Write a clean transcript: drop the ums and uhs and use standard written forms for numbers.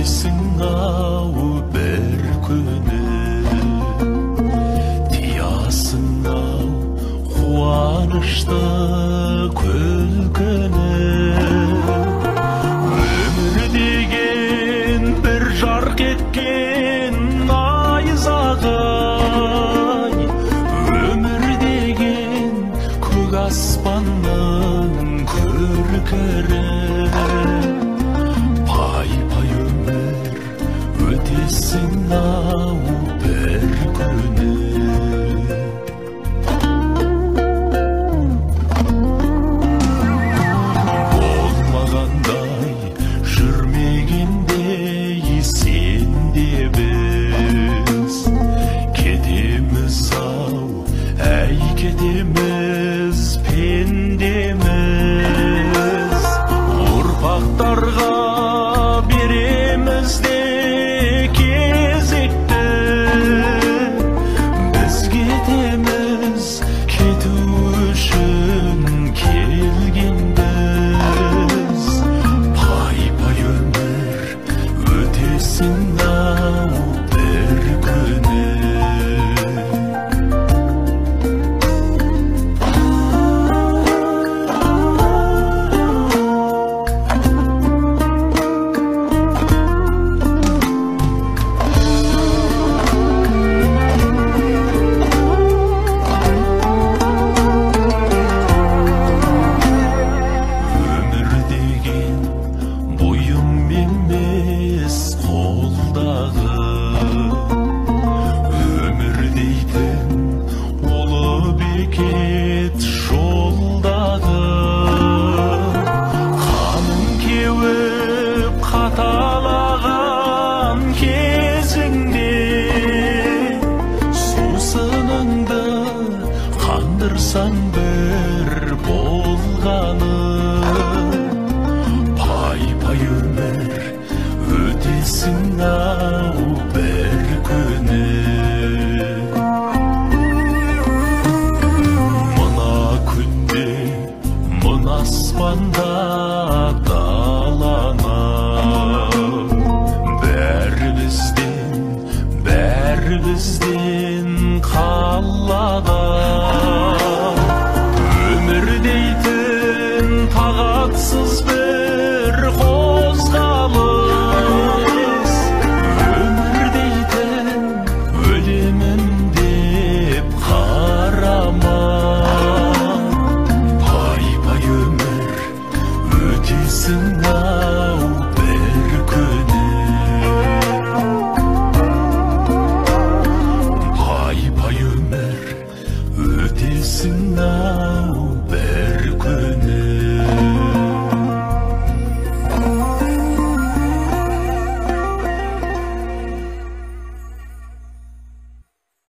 өтесің-ау бір күні, тиясың-ау қуанышты күлкіні. Өмір деген бір жарқ еткен айзағай, өмір деген көк аспанның көркірі. Пай-пай өмір өтесің-ау бір күні. Болмағандай, жүрмегендей сен де біз, кетеміз-ау, әй кетеміз пендеміз. Ұрпақтарға береміз де кезекті, біз кетеміз кету үшін келгенбіз. Пай-пай өмір өтесің-ау бір күні. Өмір деген бойым емес қолдағы, өмір дейтін ұлы бекет жолдағы. Қаның кеуіп қаталаған кезіңде, сусыныңды қандырсаң бір болғаны. Пай-пай өмір өтесің-ау бір күні. Мына күнде, мына аспанда даланы, бәрімізден қалада. Өмір дейтін тағатсыз бір қозғалыс, өмір дейтін өлемін деп қарама. Пай-пай өмір өтесің-ау бір күні. Пай-пай өмір өтесің-ау бір күні.